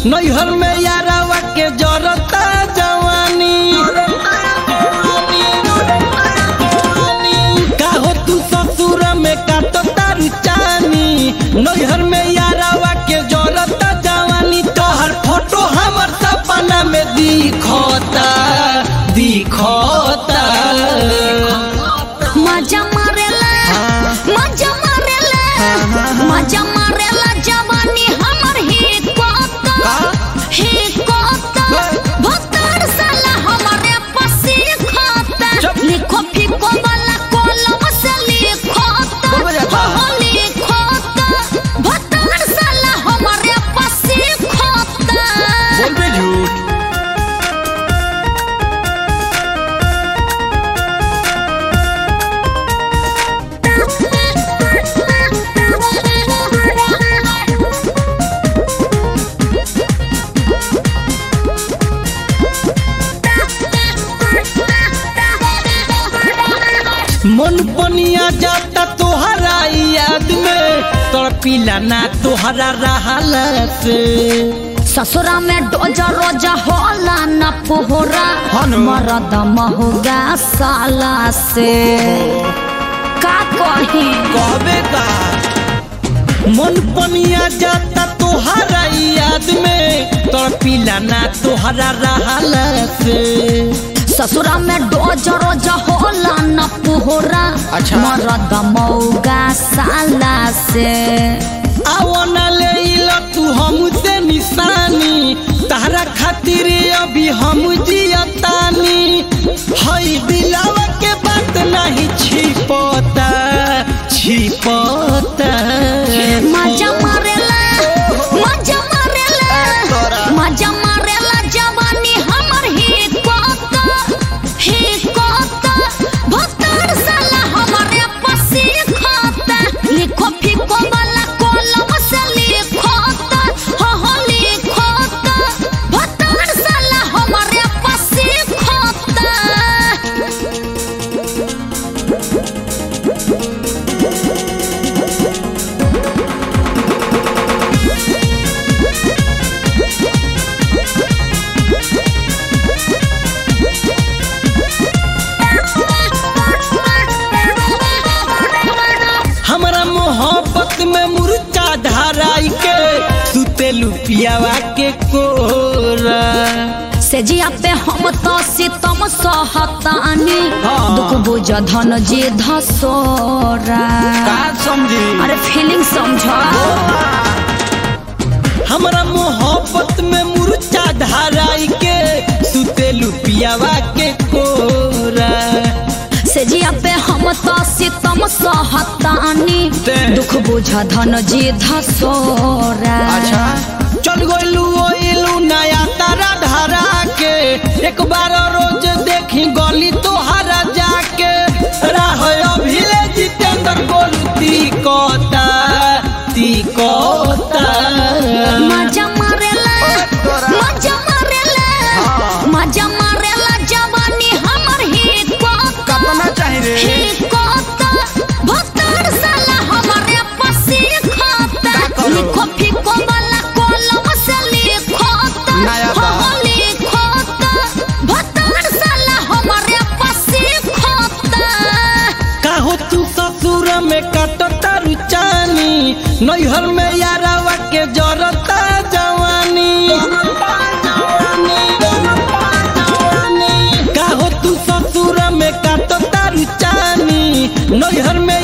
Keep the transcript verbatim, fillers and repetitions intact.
नैहर में यारावा के जरता जवानी का हो तू ससुर में काटता रुचानी नैहर में यारावा के जरता जवानी तोहर फोटो हमर सपना में दिखता दिखता मजा मारेला मजा मारेला मजा मारेला जवानी हमर ही कोता ही कोता भतर साला हमरे पसी खाता लिखो फिको वाला कलम से लिखोता हो लिखोता भतर साला हमरे पसी खाता बोल बे झूठ मन पनिया जाता तोहरा याद में तड़पिला ना तोहरा रहला से ससुरा में डोजा रोजा होला न पोहरा मरद महुगा साला से का कही कहबे का मन पनिया जाता तोहरा याद में तड़पिला ना तोहरा रहला से ससुरा में डोजा रोजा होला न पोहरा अच्छा। मरद महुगा साला से आवना ले इला तू हमसे निशानी तारा खातिर अभी हम जियतानी हई दिलावा के बात नहीं छिपता छिपता मजा मारेला मजा मारेला मजा मारेला जवानी हमर ही कोता ही कोता भतर साला हमरे पसी खाता लिखो फिको वाला कलम से लिखोता हो हो लिखोता भतर साला हमरे पसी खाता हमरा मोहब्बत में मुर्चा धराई के सुते लुपियावा के कोरा से जिया पे हम तो सितम सहतानी हाँ। दुख बुझ धन जी धसोरा का समझी अरे फीलिंग समझो हमरा मोहब्बत में मुर्चा धराई के सुते लुपियावा के कोरा से जिया पे हम तो सितम सहतानी ते। दुख बुझ धन जी धसोरा चल गइलू ओइलू नया तारा धरा के एक बार रोज देखी गली तोहरा जाके राह अभिले जितेंद्र गोलती कोता ती कोता मजा मारेला मजा मारेला मजा मारेला जवानी हमर ही कोता ही कोता भतर साला हमरे पसी खाता लिखो फिको वाला कलम से लिखोता हो लिखोता भतर साला हमरे पसी खाता का हो तू ससुर में काटता रुचानी नैहर में यारावा के जरता जवानी का हो तू ससुर में काटता रुचानी नैहर में